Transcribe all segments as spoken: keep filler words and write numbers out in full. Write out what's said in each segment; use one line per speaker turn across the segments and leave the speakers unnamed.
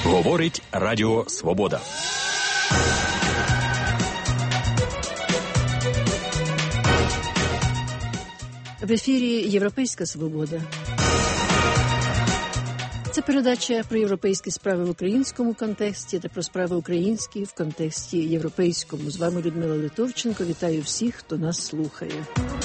Говорить Радіо Свобода.
В ефірі «Європейська свобода». Це передача про європейські справи в українському контексті та про справи українські в контексті європейському. З вами Людмила Литовченко. Вітаю всіх, хто нас слухає.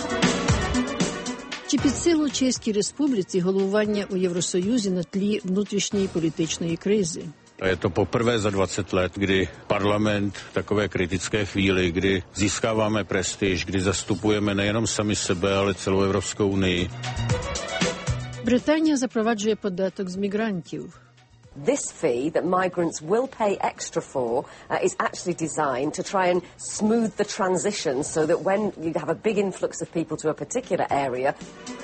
Чи під силу Чеській Республіці головування у Євросоюзі на тлі внутрішньої політичної кризи?
Je to poprvé za dvacet let, kdy parlament v takové kritické chvíli, kdy získáváme prestiž, kdy zastupujeme nejenom sami sebe, ale celou Evropskou unii.
Британія запроваджує податок з мігрантів.
This fee that migrants will pay extra for uh, is actually designed to try and smooth the transition so that when you have a big influx of people to a particular area.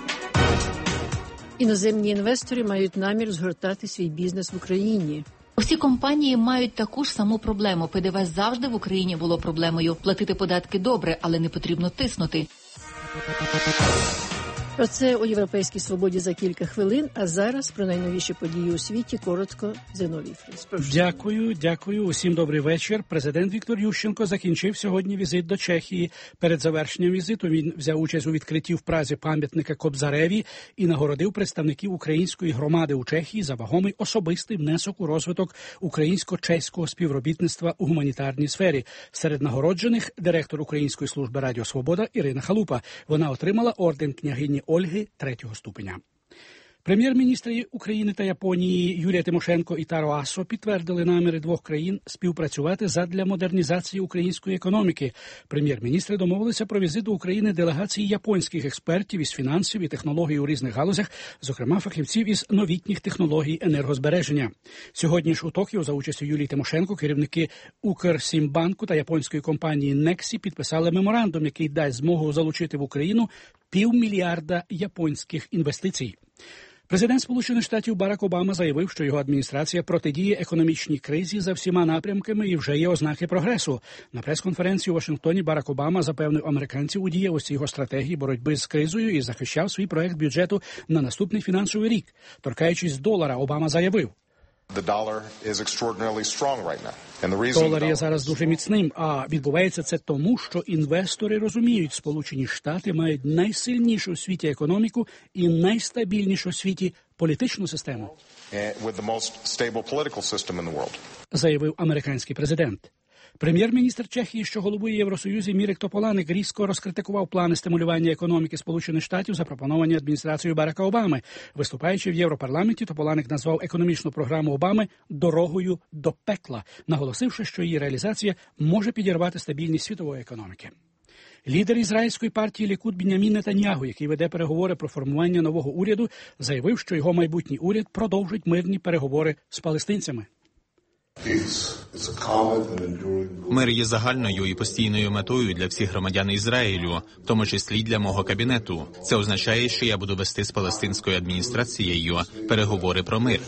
Іноземні інвестори мають намір згортати свій бізнес в Україні.
Усі компанії мають таку ж саму проблему. ПДВ завжди в Україні було проблемою. Платити податки добре, але не потрібно тиснути.
Про це у «Європейській свободі» за кілька хвилин, а зараз про найновіші події у світі коротко Зиновій Фрис. Прошу.
Дякую, дякую. Усім добрий вечір. Президент Віктор Ющенко закінчив сьогодні візит до Чехії. Перед завершенням візиту він взяв участь у відкритті в Празі пам'ятника Кобзареві і нагородив представників української громади у Чехії за вагомий особистий внесок у розвиток українсько-чеського співробітництва у гуманітарній сфері. Серед нагороджених директор Української служби Радіо Свобода Ірина Халупа. Вона отримала орден княгині Ольги третього ступеня. Прем'єр-міністри України та Японії Юлія Тимошенко і Таро Асо підтвердили наміри двох країн співпрацювати задля модернізації української економіки. Прем'єр-міністри домовилися про візит до України делегації японських експертів із фінансів і технологій у різних галузях, зокрема фахівців із новітніх технологій енергозбереження. Сьогодні ж у Токіо за участю Юлії Тимошенко керівники Укрсімбанку та японської компанії Нексі підписали меморандум, який дасть змогу залучити в Україну півмільярда японських інвестицій. Президент Сполучених Штатів Барак Обама заявив, що його адміністрація протидіє економічній кризі за всіма напрямками і вже є ознаки прогресу. На прес-конференції у Вашингтоні Барак Обама запевнив американців у дієвості його стратегії боротьби з кризою і захищав свій проект бюджету на наступний фінансовий рік. Торкаючись долара, Обама заявив: Долар є зараз дуже міцним, а відбувається це тому, що інвестори розуміють, Сполучені Штати мають найсильнішу в світі економіку і найстабільнішу в світі політичну систему, заявив американський президент. Прем'єр-міністр Чехії, що головує Євросоюзі, Мірек Тополаник різко розкритикував плани стимулювання економіки Сполучених Штатів, запропоновані адміністрацією Барака Обами. Виступаючи в Європарламенті, Тополаник назвав економічну програму Обами «дорогою до пекла», наголосивши, що її реалізація може підірвати стабільність світової економіки. Лідер ізраїльської партії Лікуд Біньямін Нетаньяху, який веде переговори про формування нового уряду, заявив, що його майбутній уряд продовжить мирні переговори з палестинцями.
Мир є загальною і постійною метою для всіх громадян Ізраїлю, в тому числі для мого кабінету. Це означає, що я буду вести з палестинською адміністрацією переговори про мир.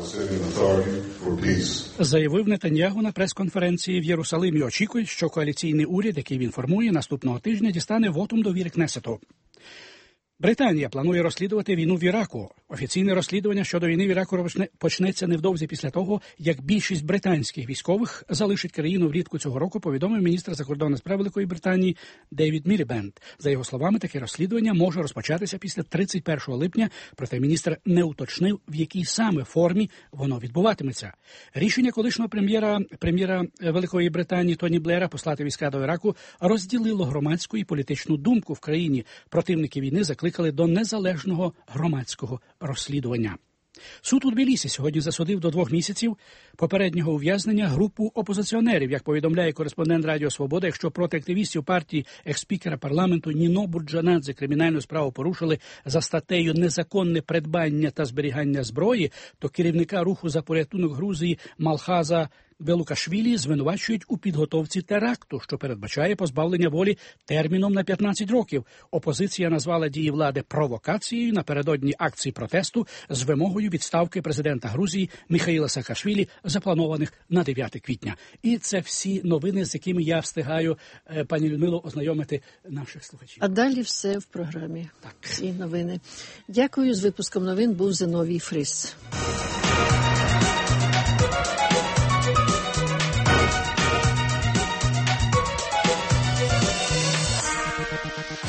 Заявив Нетаньяху на прес-конференції в Єрусалимі. Очікують, що коаліційний уряд, який він формує, наступного тижня дістане вотум довіри Кнесету. Британія планує розслідувати війну в Іраку. Офіційне розслідування щодо війни в Іраку почнеться невдовзі після того, як більшість британських військових залишить країну влітку цього року, повідомив міністр закордонних справ Великої Британії Девід Мілібенд. За його словами, таке розслідування може розпочатися після тридцять першого липня, проте міністр не уточнив, в якій саме формі воно відбуватиметься. Рішення колишнього прем'єра, прем'єра Великої Британії Тоні Блера послати війська до Іраку розділило громадську і політичну думку в країні. Противники війни закликали до незалежного громадського розслідування. Суд у Тбілісі сьогодні засудив до двох місяців попереднього ув'язнення групу опозиціонерів. Як повідомляє кореспондент Радіо Свобода, якщо проти активістів партії екс-спікера парламенту Ніно Бурджанадзе кримінальну справу порушили за статтею «Незаконне придбання та зберігання зброї», то керівника руху за порятунок Грузії Малхаза Велукашвілі звинувачують у підготовці теракту, що передбачає позбавлення волі терміном на п'ятнадцять років. Опозиція назвала дії влади провокацією напередодні акції протесту з вимогою відставки президента Грузії Міхаїла Саакашвілі, запланованих на дев'яте квітня. І це всі новини, з якими я встигаю, пані Людмило, ознайомити наших слухачів.
А далі все в програмі.
Так.
Ці новини. Дякую. З випуском новин був Зиновій Фрис.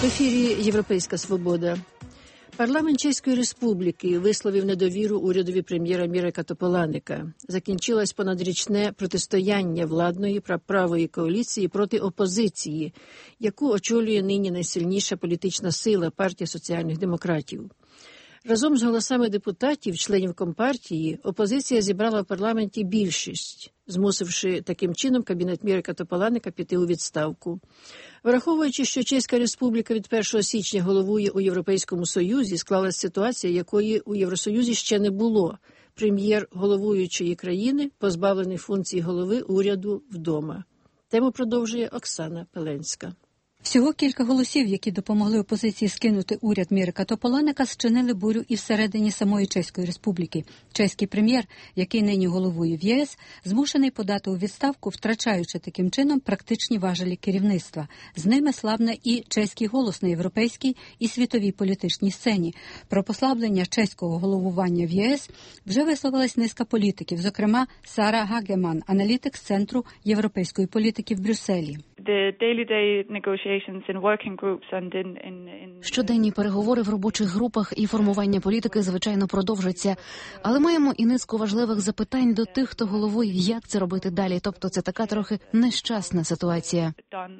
В ефірі «Європейська свобода». Парламент Чеської Республіки висловив недовіру урядові прем'єра Мірека Тополанека. Закінчилось понадрічне протистояння владної правої коаліції проти опозиції, яку очолює нині найсильніша політична сила – партія соціальних демократів. Разом з голосами депутатів, членів Компартії, опозиція зібрала в парламенті більшість, змусивши таким чином кабінет Мірека Тополанека піти у відставку. Враховуючи, що Чеська Республіка від першого січня головує у Європейському Союзі, склалась ситуація, якої у Євросоюзі ще не було. Прем'єр головуючої країни позбавлений функції голови уряду вдома. Тему продовжує Оксана Пеленська.
Всього кілька голосів, які допомогли опозиції скинути уряд Мірека Тополанека, зчинили бурю і всередині самої Чеської Республіки. Чеський прем'єр, який нині головує в ЄС, змушений подати у відставку, втрачаючи таким чином практичні важелі керівництва. З ними слабне і чеський голос на європейській і світовій політичній сцені. Про послаблення чеського головування в ЄС вже висловилась низка політиків, зокрема Сара Гагеман, аналітик з Центру європейської політики в Брюсселі.
Щоденні переговори в робочих групах і формування політики, звичайно, продовжаться. Але маємо і низку важливих запитань до тих, хто головує, як це робити далі. Тобто це така трохи нещасна ситуація.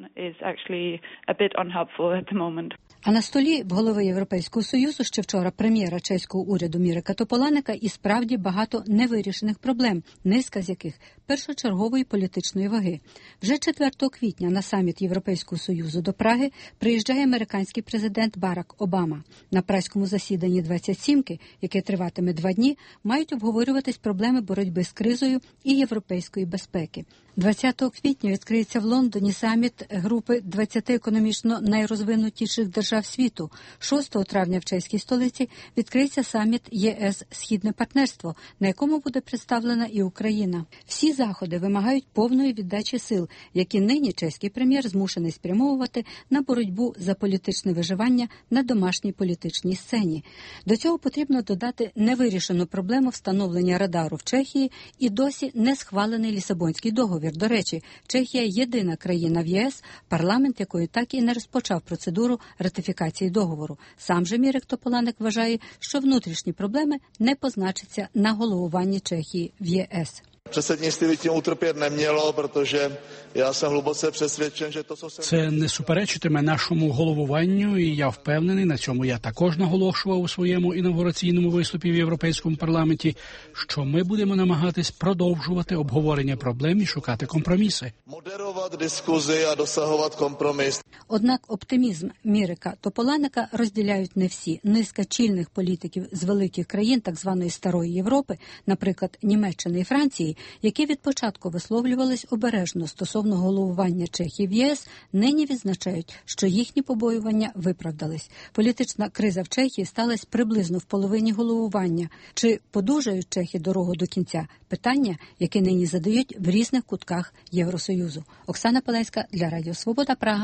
А на столі в голови Європейського Союзу ще вчора прем'єра чеського уряду Мірека Тополанека і справді багато невирішених проблем, низка з яких першочергової політичної ваги. Вже четвертого квітня на саміт Європейського Союзу до Праги приїжджає американський президент Барак Обама. На празькому засіданні двадцять сімки, яке триватиме два дні, мають обговорюватись проблеми боротьби з кризою і європейської безпеки. двадцятого квітня відкриється в Лондоні саміт групи двадцяти економічно найрозвинутіших держав світу. шостого травня в чеській столиці відкриється саміт ЄС «Східне партнерство», на якому буде представлена і Україна. Всі заходи вимагають повної віддачі сил, які нині чеський прем'єр змушений спрямовувати на боротьбу за політичне виживання на домашній політичній сцені. До цього потрібно додати невирішену проблему встановлення радару в Чехії і досі не схвалений Лісабонський договір. До речі, Чехія – єдина країна в ЄС, парламент якої так і не розпочав процедуру ратифікації договору. Сам же Мірек Тополанек вважає, що внутрішні проблеми не позначаться на головуванні Чехії в ЄС.
Předsednictví by tím utrpět nemělo, protože já jsem hluboce přesvědčen, že to, co se...
Це не суперечитиме нашому головуванню, і я впевнений, на цьому я також наголошував у своєму інавгураційному виступі в Європейському парламенті, що ми будемо намагатись продовжувати обговорення проблем і шукати компроміси.
Модерувати дискусії а досягувати компроміс.
Однак оптимізм Мірека Тополанека розділяють не всі. Низка чільних політиків з великих країн так званої Старої Європи, наприклад, Німеччини і Франції, які від початку висловлювались обережно стосовно головування Чехії в ЄС, нині відзначають, що їхні побоювання виправдались. Політична криза в Чехії сталася приблизно в половині головування. Чи подужають чехи дорогу до кінця? Питання, яке нині задають в різних кутках Євросоюзу. Оксана Пеленська для Радіо Свобода, Прага.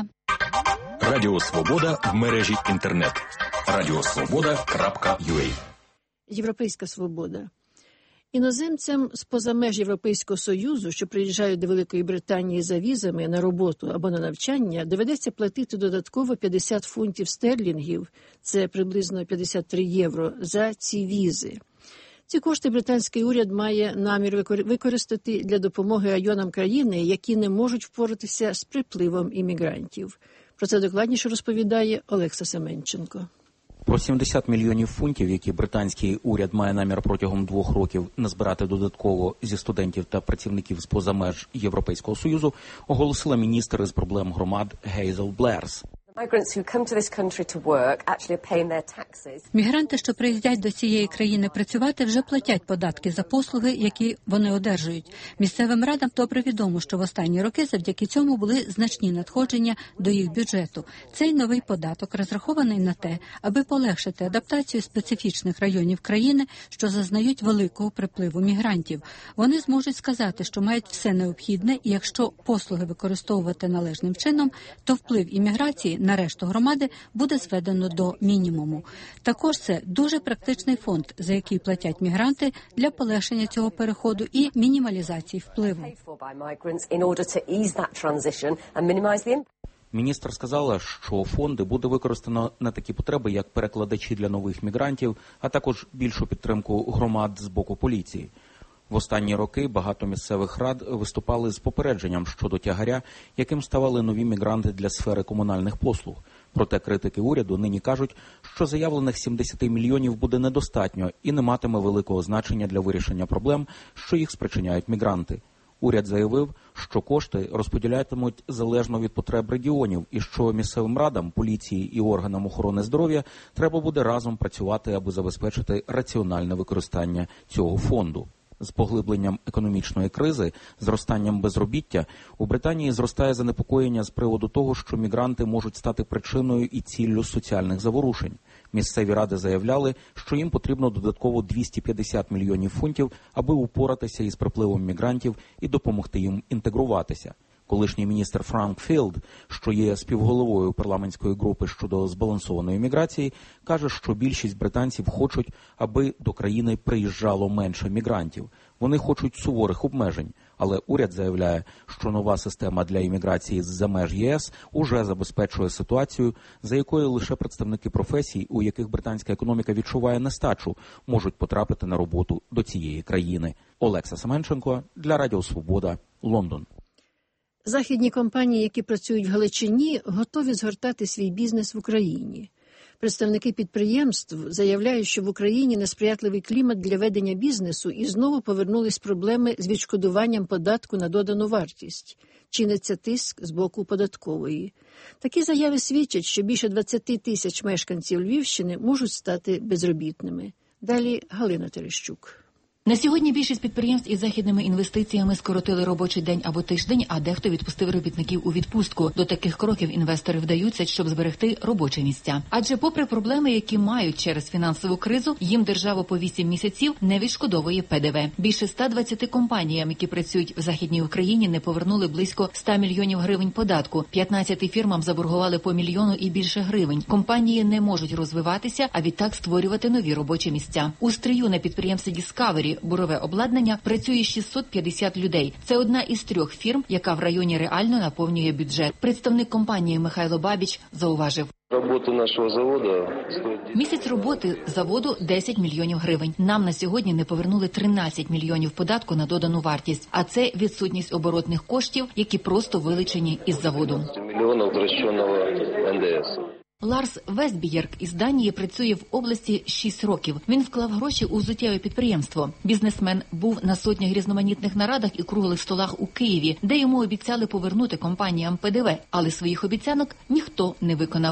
Радіо Свобода в мережі інтернет. радіосвобода крапка ю а.
Європейська свобода. Іноземцям з-поза меж Європейського Союзу, що приїжджають до Великої Британії за візами на роботу або на навчання, доведеться платити додатково п'ятдесят фунтів стерлінгів, це приблизно п'ятдесят три євро, за ці візи. Ці кошти британський уряд має намір використати для допомоги районам країни, які не можуть впоратися з припливом іммігрантів. Про це докладніше розповідає Олекса Семенченко.
Про сімдесят мільйонів фунтів, які британський уряд має намір протягом двох років назбирати додатково зі студентів та працівників з-поза меж Європейського Союзу, оголосила міністр із проблем громад Гейзел Блерс.
Мігранти, що приїздять до цієї країни працювати, вже платять податки за послуги, які вони одержують. Місцевим радам добре відомо, що в останні роки завдяки цьому були значні надходження до їх бюджету. Цей новий податок розрахований на те, аби полегшити адаптацію специфічних районів країни, що зазнають великого припливу мігрантів. Вони зможуть сказати, що мають все необхідне, і якщо послуги використовувати належним чином, то вплив імміграції на решту громади буде зведено до мінімуму. Також це дуже практичний фонд, за який платять мігранти для полегшення цього переходу і мінімалізації впливу.
Міністр сказала, що фонди буде використано на такі потреби, як перекладачі для нових мігрантів, а також більшу підтримку громад з боку поліції. В останні роки багато місцевих рад виступали з попередженням щодо тягаря, яким ставали нові мігранти для сфери комунальних послуг. Проте критики уряду нині кажуть, що заявлених сімдесят мільйонів буде недостатньо і не матиме великого значення для вирішення проблем, що їх спричиняють мігранти. Уряд заявив, що кошти розподілятимуть залежно від потреб регіонів і що місцевим радам, поліції і органам охорони здоров'я треба буде разом працювати, аби забезпечити раціональне використання цього фонду. З поглибленням економічної кризи, зростанням безробіття, у Британії зростає занепокоєння з приводу того, що мігранти можуть стати причиною і ціллю соціальних заворушень. Місцеві ради заявляли, що їм потрібно додатково двісті п'ятдесят мільйонів фунтів, аби упоратися із припливом мігрантів і допомогти їм інтегруватися. Колишній міністр Франк Філд, що є співголовою парламентської групи щодо збалансованої міграції, каже, що більшість британців хочуть, аби до країни приїжджало менше мігрантів. Вони хочуть суворих обмежень, але уряд заявляє, що нова система для імміграції з-за меж ЄС уже забезпечує ситуацію, за якою лише представники професій, у яких британська економіка відчуває нестачу, можуть потрапити на роботу до цієї країни. Олекса Семенченко для Радіо Свобода, Лондон.
Західні компанії, які працюють в Галичині, готові згортати свій бізнес в Україні. Представники підприємств заявляють, що в Україні несприятливий клімат для ведення бізнесу і знову повернулись проблеми з відшкодуванням податку на додану вартість. Чиниться тиск з боку податкової. Такі заяви свідчать, що більше двадцять тисяч мешканців Львівщини можуть стати безробітними. Далі Галина Терещук.
На сьогодні більшість підприємств із західними інвестиціями скоротили робочий день або тиждень, а дехто відпустив робітників у відпустку. До таких кроків інвестори вдаються, щоб зберегти робочі місця. Адже попри проблеми, які мають через фінансову кризу, їм держава по вісім місяців не відшкодовує Пе Де Ве. Більше ста двадцяти компаніям, які працюють в Західній Україні, не повернули близько ста мільйонів гривень податку. п'ятнадцяти фірмам заборгували по мільйону і більше гривень. Компанії не можуть розвиватися, а відтак створювати нові робочі місця. У Стрию на підприємстві Discovery бурове обладнання працює шістсот п'ятдесят людей. Це одна із трьох фірм, яка в районі реально наповнює бюджет. Представник компанії Михайло Бабіч зауважив.
Роботу нашого заводу
Місяць роботи заводу десять мільйонів гривень. Нам на сьогодні не повернули тринадцять мільйонів податку на додану вартість, а це відсутність оборотних коштів, які просто вилучені із заводу.
Мільйонів втраченого Ен Де Ес.
Ларс Вестбієрк із Данії працює в області шість років. Він вклав гроші у взуттєве підприємство. Бізнесмен був на сотнях різноманітних нарадах і круглих столах у Києві, де йому обіцяли повернути компаніям Пе Де Ве, але своїх обіцянок ніхто не виконав.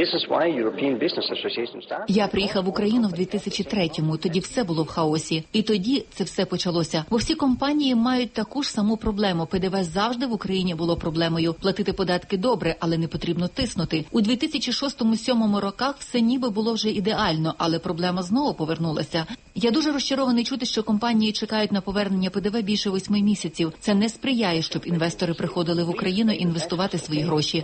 Я приїхав в Україну в дві тисячі третьому, тоді все було в хаосі. І тоді це все почалося. Бо всі компанії мають таку ж саму проблему. Пе Де Ве завжди в Україні було проблемою. Платити податки добре, але не потрібно тиснути. У дві тисячі шостому-сьомому роках все ніби було вже ідеально, але проблема знову повернулася. Я дуже розчарований чути, що компанії чекають на повернення Пе Де Ве більше восьми місяців. Це не сприяє, щоб інвестори приходили в Україну інвестувати свої гроші.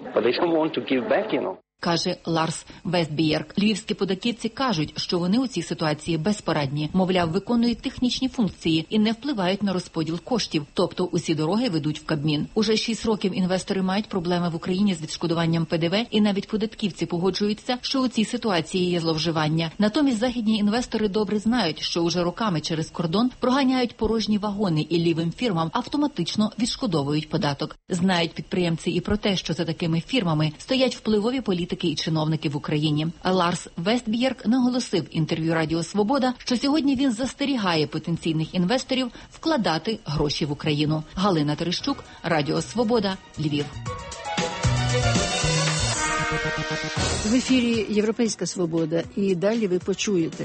Каже Ларс Вестбієрк. Львівські податківці кажуть, що вони у цій ситуації безпорадні. Мовляв, виконують технічні функції і не впливають на розподіл коштів. Тобто усі дороги ведуть в Кабмін. Уже шість років інвестори мають проблеми в Україні з відшкодуванням Пе Де Ве, і навіть податківці погоджуються, що у цій ситуації є зловживання. Натомість західні інвестори добре знають, що уже роками через кордон проганяють порожні вагони і лівим фірмам автоматично відшкодовують податок. Знають підприємці і про те, що за такими фірмами стоять впливові політики і чиновники в Україні. Ларс Вестбієрк наголосив в інтерв'ю Радіо Свобода, що сьогодні він застерігає потенційних інвесторів вкладати гроші в Україну. Галина Терещук, Радіо Свобода, Львів.
В ефірі «Європейська свобода» і далі ви почуєте.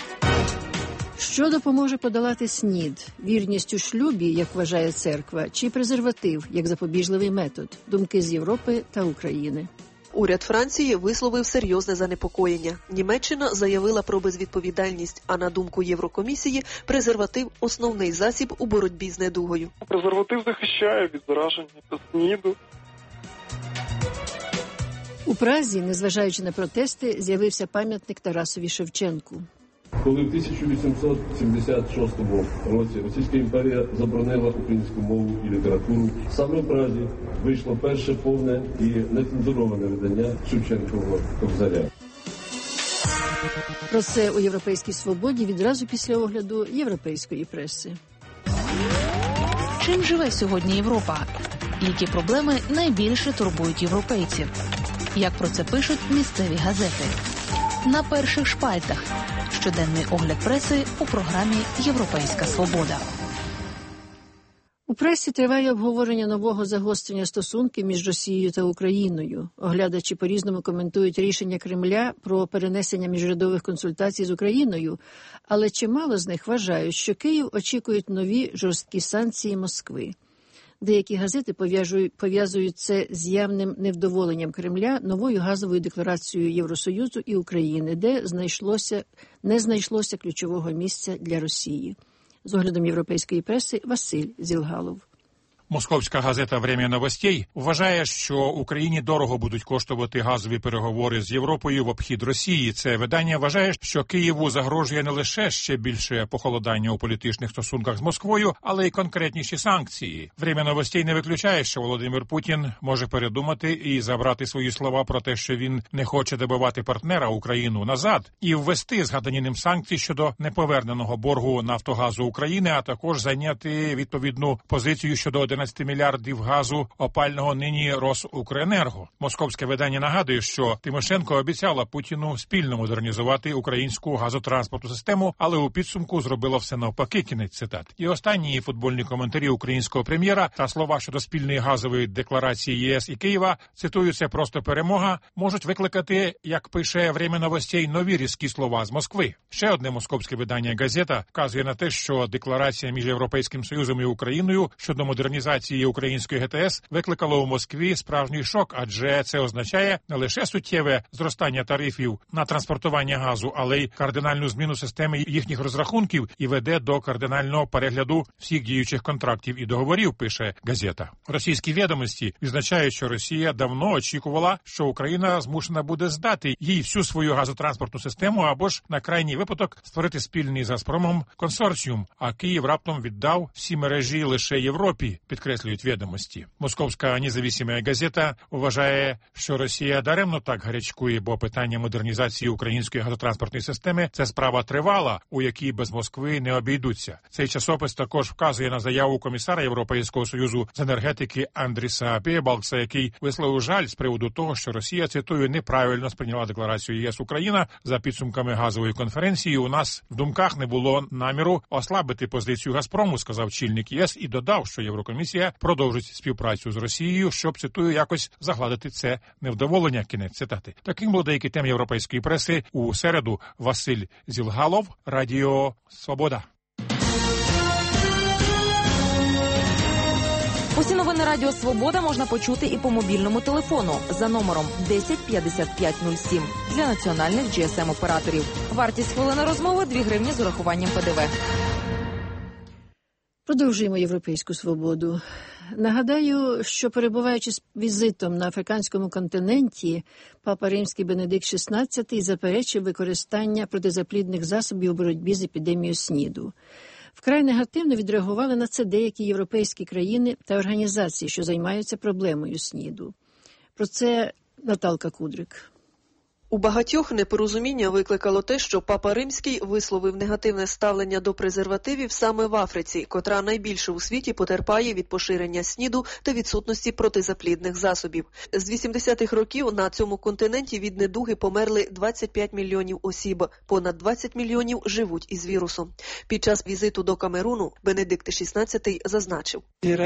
Що допоможе подолати СНІД? Вірність у шлюбі, як вважає церква, чи презерватив, як запобіжливий метод? Думки з Європи та України.
Уряд Франції висловив серйозне занепокоєння. Німеччина заявила про безвідповідальність, а на думку Єврокомісії, презерватив – основний засіб у боротьбі з недугою.
Презерватив захищає від зараження СНІДу.
У Празі, незважаючи на протести, з'явився пам'ятник Тарасові Шевченку.
Коли в тисяча вісімсот сімдесят шостому році Російська імперія заборонила українську мову і літературу, саме в Празі вийшло перше повне і нецензуроване видання Шевченкового «Кобзаря».
Про це у «Європейській свободі» відразу після огляду європейської преси.
Чим живе сьогодні Європа? Які проблеми найбільше турбують європейців? Як про це пишуть місцеві газети? На перших шпальтах. Щоденний огляд преси у програмі «Європейська свобода».
У пресі триває обговорення нового загострення стосунків між Росією та Україною. Оглядачі по-різному коментують рішення Кремля про перенесення міжурядових консультацій з Україною, але чимало з них вважають, що Київ очікують нові жорсткі санкції Москви. Деякі газети пов'язують це з явним невдоволенням Кремля новою газовою декларацією Євросоюзу і України, де знайшлося, не знайшлося ключового місця для Росії. З оглядом європейської преси Василь Зілгалов.
Московська газета «Время новостей» вважає, що Україні дорого будуть коштувати газові переговори з Європою в обхід Росії. Це видання вважає, що Києву загрожує не лише ще більше похолодання у політичних стосунках з Москвою, але й конкретніші санкції. «Время новостей» не виключає, що Володимир Путін може передумати і забрати свої слова про те, що він не хоче добивати партнера Україну назад, і ввести згадані ним санкції щодо неповерненого боргу «Нафтогазу України», а також зайняти відповідну позицію щодо одинадцяти мільярдів газу опального нині Росукренерго. Московське видання нагадує, що Тимошенко обіцяла Путіну спільно модернізувати українську газотранспортну систему, але у підсумку зробила все навпаки, кінець цитат. І останні футбольні коментарі українського прем'єра та слова щодо спільної газової декларації ЄС і Києва, цитую, це просто перемога, можуть викликати, як пише «Время новостей», нові різкі слова з Москви. Ще одне московське видання «Газета» вказує на те, що декларація між Європейським Союзом і Україною щодо модернізації української ГТС викликало у Москві справжній шок, адже це означає не лише суттєве зростання тарифів на транспортування газу, але й кардинальну зміну системи їхніх розрахунків і веде до кардинального перегляду всіх діючих контрактів і договорів, пише газета. Російські відомості відзначають, що Росія давно очікувала, що Україна змушена буде здати їй всю свою газотранспортну систему або ж на крайній випадок створити спільний з Газпромом консорціум, а Київ раптом віддав всі мережі лише Європі, підкреслюють відомості. Московська независима газета вважає, що Росія даремно так гарячкує, бо питання модернізації української газотранспортної системи – це справа тривала, у якій без Москви не обійдуться. Цей часопис також вказує на заяву комісара Європейського Союзу з енергетики Андріса Пєбалкса, який висловив жаль з приводу того, що Росія, цитую, неправильно сприйняла декларацію ЄС-Україна. За підсумками газової конференції у нас в думках не було наміру ослабити позицію Газпрому, сказав чільник ЄС і додав, що Єврокомісія продовжить співпрацю з Росією, щоб, цитую, якось загладити це невдоволення. Кінець цитати. Таким були деякі теми європейської преси у середу. Василь Зілгалов, Радіо Свобода.
Усі новини Радіо Свобода можна почути і по мобільному телефону за номером десять п'ятдесят п'ять нуль сім для національних джі ес ем-операторів. Вартість хвилини розмови – дві гривні з урахуванням пе де ве.
Продовжуємо «Європейську свободу». Нагадаю, що перебуваючи з візитом на африканському континенті, папа Римський Бенедикт шістнадцятий заперечив використання протизаплідних засобів у боротьбі з епідемією СНІДу. Вкрай негативно відреагували на це деякі європейські країни та організації, що займаються проблемою СНІДу. Про це Наталка Кудрик.
У багатьох непорозуміння викликало те, що папа Римський висловив негативне ставлення до презервативів саме в Африці, котра найбільше у світі потерпає від поширення СНІДу та відсутності протизаплідних засобів. З вісімдесятих років на цьому континенті від недуги померли двадцять п'ять мільйонів осіб, понад двадцять мільйонів живуть із вірусом. Під час візиту до Камеруну Бенедикт шістнадцятий зазначив: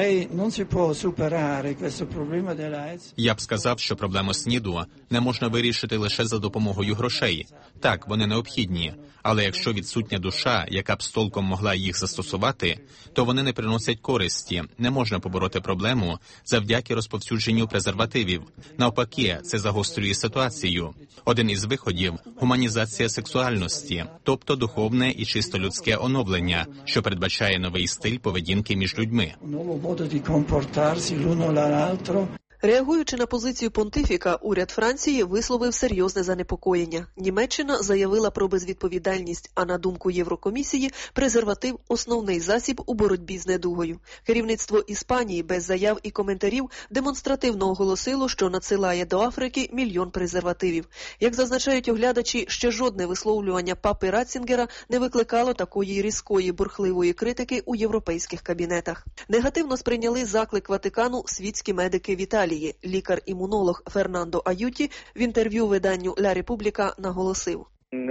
Я б сказав, що проблему СНІДу не можна вирішити лише за допомогою грошей. Так, вони необхідні, але якщо відсутня душа, яка б з толком могла їх застосувати, то вони не приносять користі. Не можна побороти проблему завдяки розповсюдженню презервативів. Навпаки, це загострює ситуацію. Один із виходів – гуманізація сексуальності, тобто духовне і чисто людське оновлення, що передбачає новий стиль поведінки між людьми.
Реагуючи на позицію понтифіка, уряд Франції висловив серйозне занепокоєння. Німеччина заявила про безвідповідальність, а на думку Єврокомісії, презерватив – основний засіб у боротьбі з недугою. Керівництво Іспанії без заяв і коментарів демонстративно оголосило, що надсилає до Африки мільйон презервативів. Як зазначають оглядачі, ще жодне висловлювання папи Ратцінгера не викликало такої різкої бурхливої критики у європейських кабінетах. Негативно сприйняли заклик Ватикану світські медики в Італії. Лікар-імунолог Фернандо Аюті в інтерв'ю виданню «Ля Репуббліка» наголосив.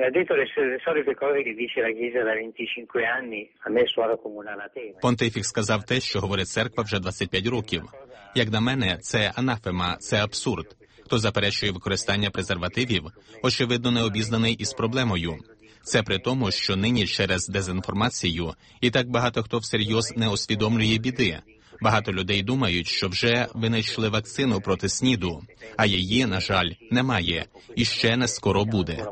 Понтифік сказав те, що говорить церква вже двадцять п'ять років. Як на мене, це анафема, це абсурд. Хто заперечує використання презервативів, очевидно, не обізнаний із проблемою. Це при тому, що нині через дезінформацію і так багато хто всерйоз не усвідомлює біди. Багато людей думають, що вже винайшли вакцину проти СНІДу, а її, на жаль, немає і ще не скоро буде.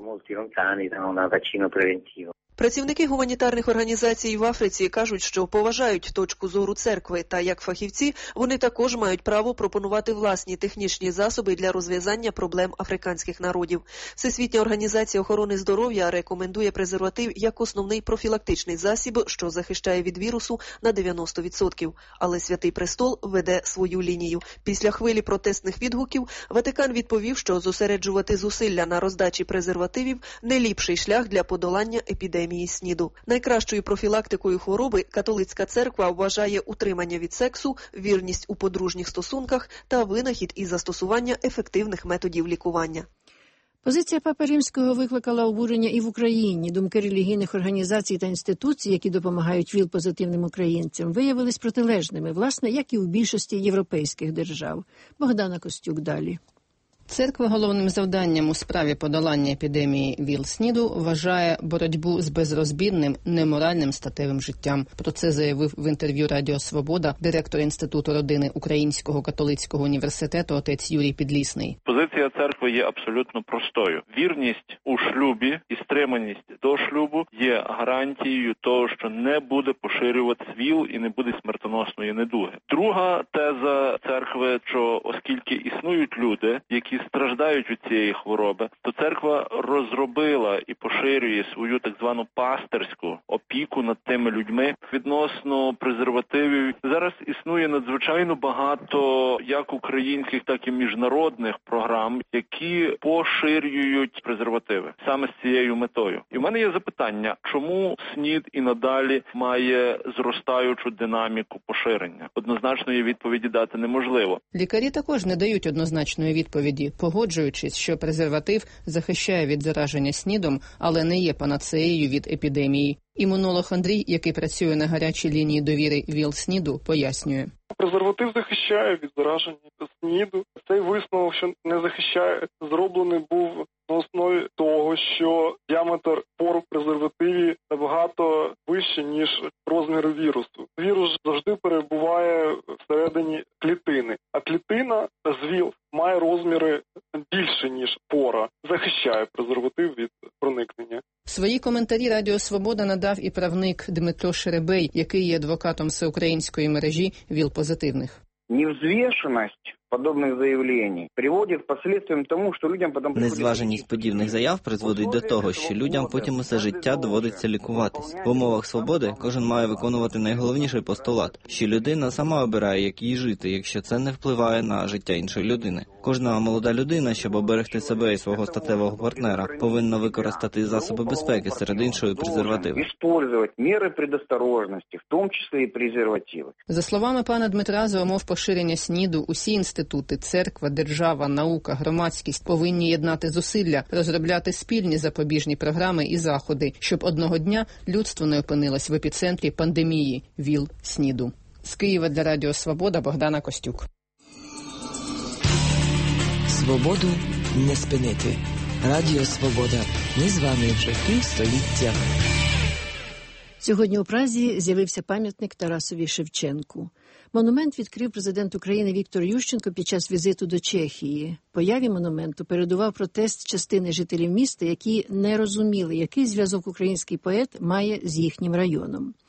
Працівники гуманітарних організацій в Африці кажуть, що поважають точку зору церкви, та як фахівці вони також мають право пропонувати власні технічні засоби для розв'язання проблем африканських народів. Всесвітня організація охорони здоров'я рекомендує презерватив як основний профілактичний засіб, що захищає від вірусу на дев'яносто відсотків. Але Святий Престол веде свою лінію. Після хвилі протестних відгуків Ватикан відповів, що зосереджувати зусилля на роздачі презервативів – не ліпший шлях для подолання епідемії СНІДу. Найкращою профілактикою хвороби католицька церква вважає утримання від сексу, вірність у подружніх стосунках та винахід і застосування ефективних методів лікування.
Позиція Папи Римського викликала обурення і в Україні. Думки релігійних організацій та інституцій, які допомагають ВІЛ-позитивним українцям, виявились протилежними, власне, як і у більшості європейських держав. Богдана Костюк далі.
Церква головним завданням у справі подолання епідемії ВІЛ-СНІДу вважає боротьбу з безрозбірним, неморальним статевим життям. Про це заявив в інтерв'ю Радіо Свобода директор Інституту родини Українського католицького університету отець Юрій Підлісний.
Позиція церкви є абсолютно простою. Вірність у шлюбі і стриманість до шлюбу є гарантією того, що не буде поширюватися ВІЛ і не буде смертоносної недуги. Друга теза церкви, що оскільки існують люди, які страждають від цієї хвороби, то церква розробила і поширює свою так звану пастирську опіку над тими людьми. Відносно презервативів зараз існує надзвичайно багато як українських, так і міжнародних програм, які поширюють презервативи саме з цією метою. І в мене є запитання, чому СНІД і надалі має зростаючу динаміку поширення? Однозначної відповіді дати неможливо.
Лікарі також не дають однозначної відповіді, погоджуючись, що презерватив захищає від зараження СНІДом, але не є панацеєю від епідемії. Імунолог Андрій, який працює на гарячій лінії довіри ВІЛ-СНІДу, пояснює.
Презерватив захищає від зараження СНІДу. Цей висновок, що не захищає, зроблений був на основі того, що діаметр пор в презервативі набагато вищий, ніж розміри вірусу. Вірус завжди перебуває всередині клітини, а клітина з ВІЛ має розміри більше, ніж пора. Захищає презерватив від проникнення.
Свої коментарі Радіо Свобода надав і правник Дмитро Шеребей, який є адвокатом всеукраїнської мережі ВІЛ-позитивних.
Невзвешенность подобних заявлень приводить впоследствиям тому, що людям потім...
Незваженість подібних заяв призводить до того, що людям потім усе життя доводиться лікуватись. В умовах свободи кожен має виконувати найголовніший постулат, що людина сама обирає, як їй жити, якщо це не впливає на життя іншої людини. Кожна молода людина, щоб оберегти себе і свого статевого партнера, повинна використати засоби безпеки, серед іншої презервативи.
Використовувати міри предосторожності, в тому числі і презервативи.
За словами пана Дмитра, за умов поширення СНІДу усі інститути, церква, держава, наука, громадськість повинні єднати зусилля, розробляти спільні запобіжні програми і заходи, щоб одного дня людство не опинилось в епіцентрі пандемії ВІЛ-СНІДу. З Києва для Радіо Свобода Богдана Костюк.
Свободу не спинити. Радіо Свобода. Ми з вами вже півстоліття.
Сьогодні у Празі з'явився пам'ятник Тарасові Шевченку. Монумент відкрив президент України Віктор Ющенко під час візиту до Чехії. Появі монументу передував протест частини жителів міста, які не розуміли, який зв'язок український поет має з їхнім районом.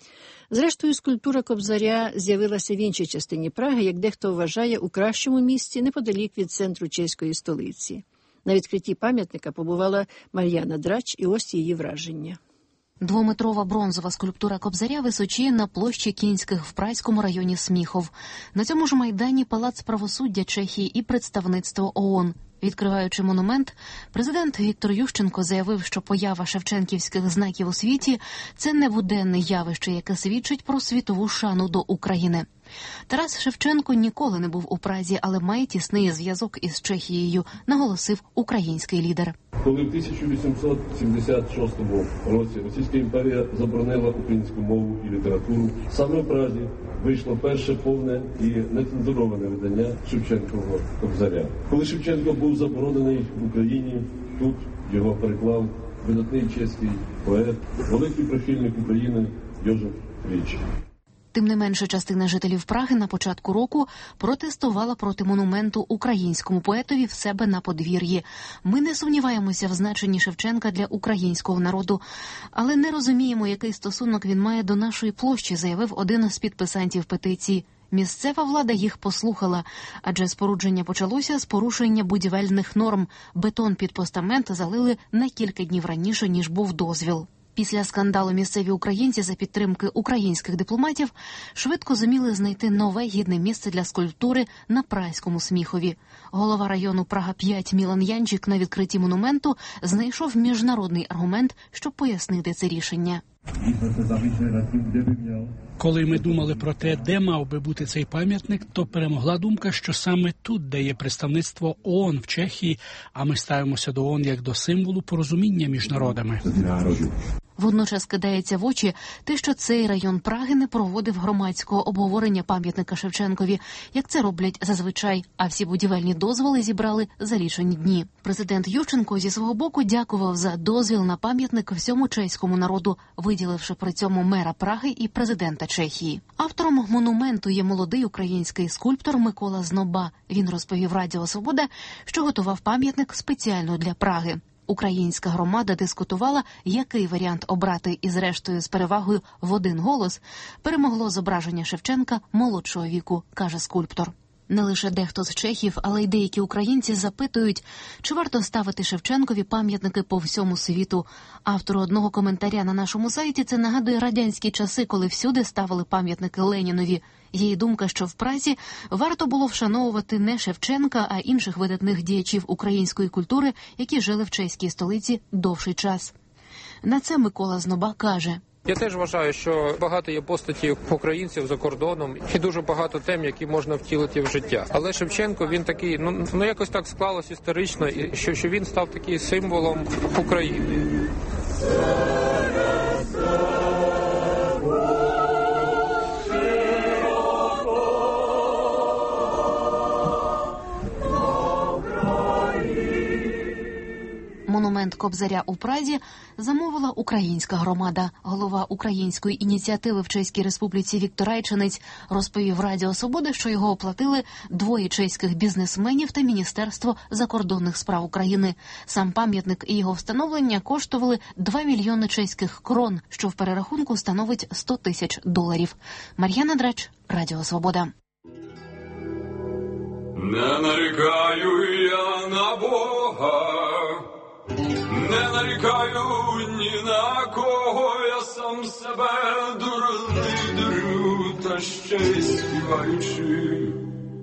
Зрештою, скульптура Кобзаря з'явилася в іншій частині Праги, як дехто вважає, у кращому місці, неподалік від центру чеської столиці. На відкритті пам'ятника побувала Мар'яна Драч, і ось її враження.
Двометрова бронзова скульптура Кобзаря височіє на площі Кінських в празькому районі Сміхов. На цьому ж майдані Палац правосуддя Чехії і представництво ООН. Відкриваючи монумент, президент Віктор Ющенко заявив, що поява шевченківських знаків у світі – це не буденне явище, яке свідчить про світову шану до України. Тарас Шевченко ніколи не був у Празі, але має тісний зв'язок із Чехією, наголосив український лідер.
Коли в тисяча вісімсот сімдесят шостому році Російська імперія заборонила українську мову і літературу, саме в Празі вийшло перше повне і нецензуроване видання Шевченкового Кобзаря. Коли Шевченко був заборонений в Україні, тут його переклав видатний чеський поет, великий прихильник України Йозеф Фріч.
Тим не менше, частина жителів Праги на початку року протестувала проти монументу українському поетові в себе на подвір'ї. Ми не сумніваємося в значенні Шевченка для українського народу, але не розуміємо, який стосунок він має до нашої площі, заявив один з підписантів петиції. Місцева влада їх послухала, адже спорудження почалося з порушення будівельних норм. Бетон під постамент залили на кілька днів раніше, ніж був дозвіл. Після скандалу місцеві українці за підтримки українських дипломатів швидко зуміли знайти нове гідне місце для скульптури на Празькому Сміхові. Голова району Прага п'ять Мілан Янчик на відкритті монументу знайшов міжнародний аргумент, щоб пояснити це рішення.
Коли ми думали про те, де мав би бути цей пам'ятник, то перемогла думка, що саме тут, де є представництво ООН в Чехії, а ми ставимося до ООН як до символу порозуміння між народами.
Водночас кидається в очі те, що цей район Праги не проводив громадського обговорення пам'ятника Шевченкові, як це роблять зазвичай, а всі будівельні дозволи зібрали за лічені дні. Президент Ющенко зі свого боку дякував за дозвіл на пам'ятник всьому чеському народу, виділивши при цьому мера Праги і президента Чехії. Автором монументу є молодий український скульптор Микола Зноба. Він розповів Радіо Свобода, що готував пам'ятник спеціально для Праги. Українська громада дискутувала, який варіант обрати, і зрештою з перевагою в один голос перемогло зображення Шевченка молодшого віку, каже скульптор. Не лише дехто з чехів, але й деякі українці запитують, чи варто ставити Шевченкові пам'ятники по всьому світу. Автору одного коментаря на нашому сайті це нагадує радянські часи, коли всюди ставили пам'ятники Ленінові. Є й думка, що в Празі варто було вшановувати не Шевченка, а інших видатних діячів української культури, які жили в чеській столиці довший час. На це Микола Зноба каже:
Я теж вважаю, що багато є постатів українців за кордоном і дуже багато тем, які можна втілити в життя. Але Шевченко, він такий, ну, ну якось так склалось історично, і що, що він став таким символом України.
Монумент Кобзаря у Празі замовила українська громада. Голова української ініціативи в Чеській Республіці Віктор Райчинець розповів Радіо Свобода, що його оплатили двоє чеських бізнесменів та Міністерство закордонних справ України. Сам пам'ятник і його встановлення коштували два мільйони чеських крон, що в перерахунку становить сто тисяч доларів. Мар'яна Драч, Радіо Свобода.
Не нарікаю я на Бога, не нарікаю ні на кого, я сам себе дурний дурю, та ще й співаючи.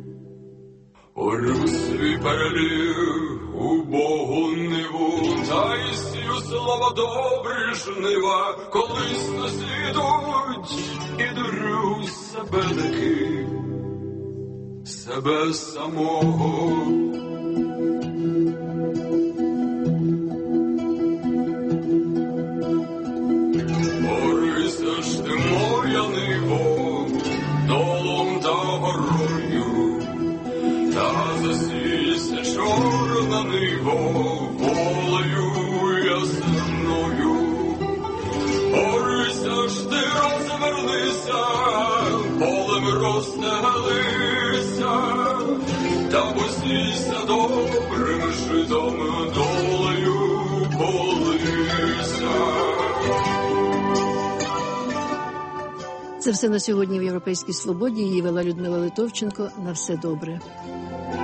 Орю свій переліг у Богу ниву, та й сію слава добрі жнива, колись наслідуть і дурю себе таки, себе самого. Борися ж ти, моя ниво, долом та горою, та засійся чорна ниво, волею ясною. Борися ж ти, розвернися, полем розстелися, та посійся добрим житом, долею полися.
Це все на сьогодні в «Європейській свободі». Її вела Людмила Литовченко. На все добре.